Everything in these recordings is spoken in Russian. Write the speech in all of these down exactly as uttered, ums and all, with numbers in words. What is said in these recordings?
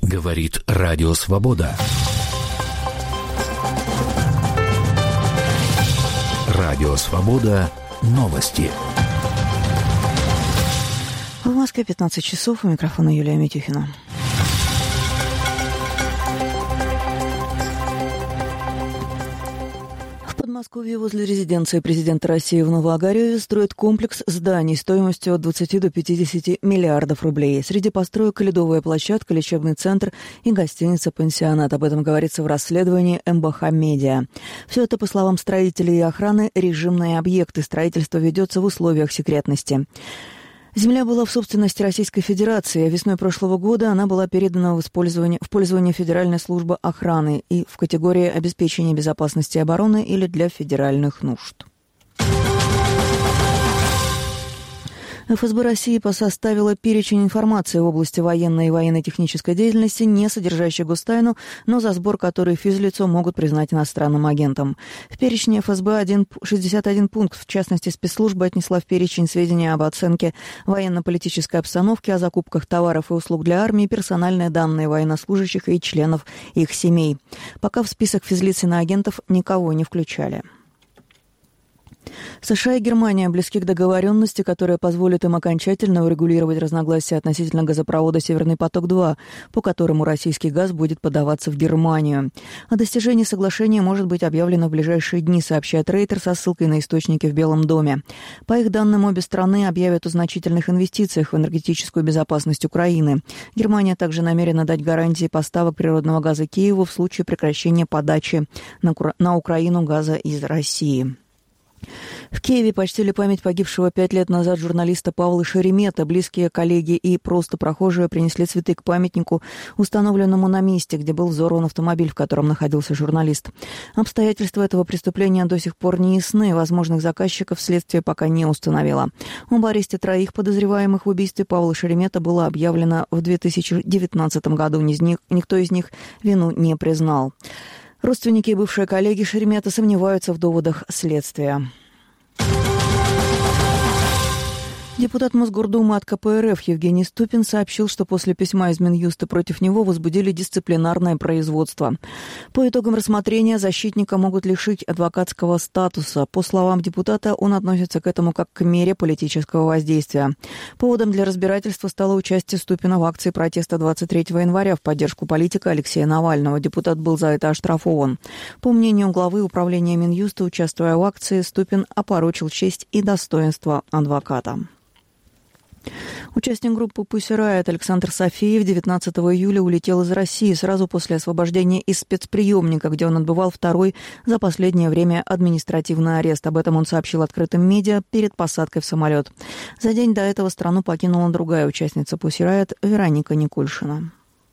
Говорит Радио Свобода. Радио Свобода. Новости. В Москве пятнадцать часов. У микрофона Юлия Митюхина. В Москве возле резиденции президента России в Новоогареве строят комплекс зданий стоимостью от двадцати до пятидесяти миллиардов рублей. Среди построек ледовая площадка, лечебный центр и гостиница-пансионат. Об этом говорится в расследовании эм бэ ха Медиа. Все это, по словам строителей и охраны, режимные объекты. Строительство ведется в условиях секретности. Земля была в собственности Российской Федерации. Весной прошлого года она была передана в использование, в пользование Федеральной службы охраны и в категории обеспечения безопасности и обороны или для федеральных нужд. эф эс бэ России составила перечень информации в области военной и военно-технической деятельности, не содержащей гостайну, но за сбор которой физлицо могут признать иностранным агентом. В перечне эф эс бэ шестьдесят один пункт, в частности, спецслужба отнесла в перечень сведения об оценке военно-политической обстановки, о закупках товаров и услуг для армии, персональные данные военнослужащих и членов их семей. Пока в список физлиц иноагентов никого не включали. США и Германия близки к договоренности, которая позволит им окончательно урегулировать разногласия относительно газопровода «Северный поток-два», по которому российский газ будет подаваться в Германию. О достижении соглашения может быть объявлено в ближайшие дни, сообщает Рейтер со ссылкой на источники в Белом доме. По их данным, обе страны объявят о значительных инвестициях в энергетическую безопасность Украины. Германия также намерена дать гарантии поставок природного газа Киеву в случае прекращения подачи на, на Украину газа из России. В Киеве почтили память погибшего пять лет назад журналиста Павла Шеремета. Близкие, коллеги и просто прохожие принесли цветы к памятнику, установленному на месте, где был взорван автомобиль, в котором находился журналист. Обстоятельства этого преступления до сих пор не ясны. Возможных заказчиков следствие пока не установило. Об аресте троих подозреваемых в убийстве Павла Шеремета было объявлено в две тысячи девятнадцатом году. Никто из них вину не признал. Родственники и бывшие коллеги Шеремета сомневаются в доводах следствия. Депутат Мосгордумы от ка пэ эр эф Евгений Ступин сообщил, что после письма из Минюста против него возбудили дисциплинарное производство. По итогам рассмотрения защитника могут лишить адвокатского статуса. По словам депутата, он относится к этому как к мере политического воздействия. Поводом для разбирательства стало участие Ступина в акции протеста двадцать третьего января в поддержку политика Алексея Навального. Депутат был за это оштрафован. По мнению главы управления Минюста, участвуя в акции, Ступин опорочил честь и достоинство адвоката. Участник группы Pussy Riot Александр Софиев девятнадцатого июля улетел из России сразу после освобождения из спецприемника, где он отбывал второй за последнее время административный арест. Об этом он сообщил открытым медиа перед посадкой в самолет. За день до этого страну покинула другая участница Pussy Riot Вероника Никульшина.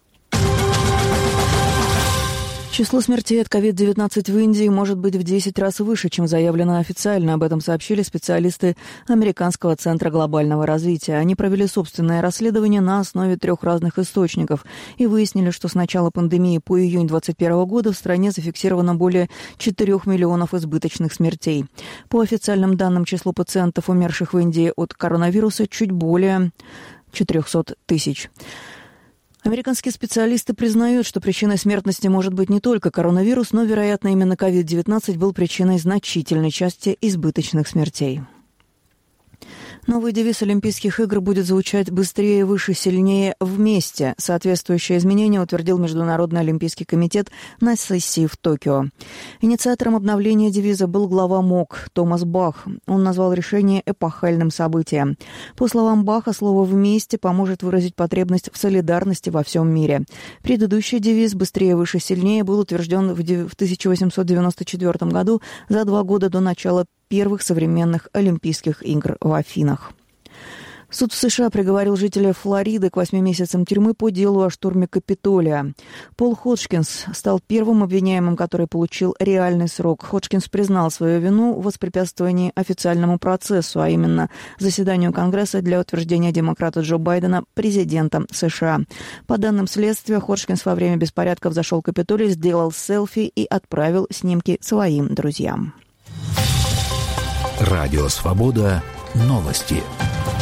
Число смертей от ковид девятнадцать в Индии может быть в десять раз выше, чем заявлено официально. Об этом сообщили специалисты Американского центра глобального развития. Они провели собственное расследование на основе трех разных источников и выяснили, что с начала пандемии по июнь две тысячи двадцать первого года в стране зафиксировано более четырёх миллионов избыточных смертей. По официальным данным, число пациентов, умерших в Индии от коронавируса, чуть более четырехсот тысяч. Американские специалисты признают, что причиной смертности может быть не только коронавирус, но, вероятно, именно ковид девятнадцать был причиной значительной части избыточных смертей. Новый девиз Олимпийских игр будет звучать «Быстрее, выше, сильнее, вместе». Соответствующее изменение утвердил Международный олимпийский комитет на сессии в Токио. Инициатором обновления девиза был глава МОК Томас Бах. Он назвал решение эпохальным событием. По словам Баха, слово «вместе» поможет выразить потребность в солидарности во всем мире. Предыдущий девиз «Быстрее, выше, сильнее» был утвержден в тысяча восемьсот девяносто четвёртом году, за два года до начала первых современных Олимпийских игр в Афинах. Суд в США приговорил жителя Флориды к восьми месяцам тюрьмы по делу о штурме Капитолия. Пол Ходжкинс стал первым обвиняемым, который получил реальный срок. Ходжкинс признал свою вину в воспрепятствовании официальному процессу, а именно заседанию Конгресса для утверждения демократа Джо Байдена президентом США. По данным следствия, Ходжкинс во время беспорядков зашел в Капитолий, сделал селфи и отправил снимки своим друзьям. Радио Свобода. Новости.